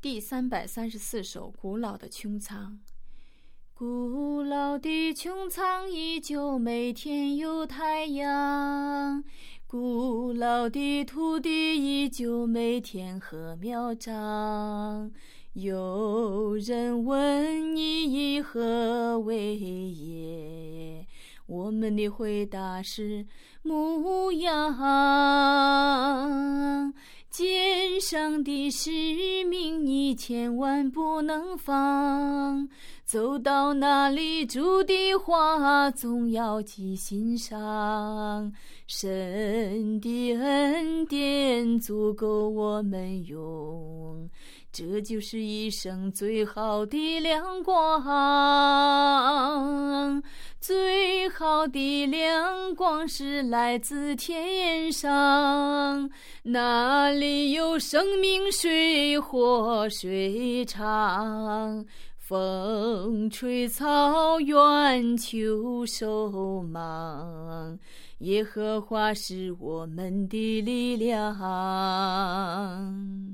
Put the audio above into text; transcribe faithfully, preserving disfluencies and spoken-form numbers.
第三百三十四首古老的穹苍。古老的穹苍依旧每天有太阳，古老的土地依旧每天禾苗长。有人问你何为业，我们的回答是牧羊。肩上的使命你千万不能放，走到哪里主的话总要记心上。神的恩典足够我们用，这就是一生最好的亮光。最好的亮光是来自天上，那里有生命水活水长。风吹草远秋收忙，耶和华是我们的力量。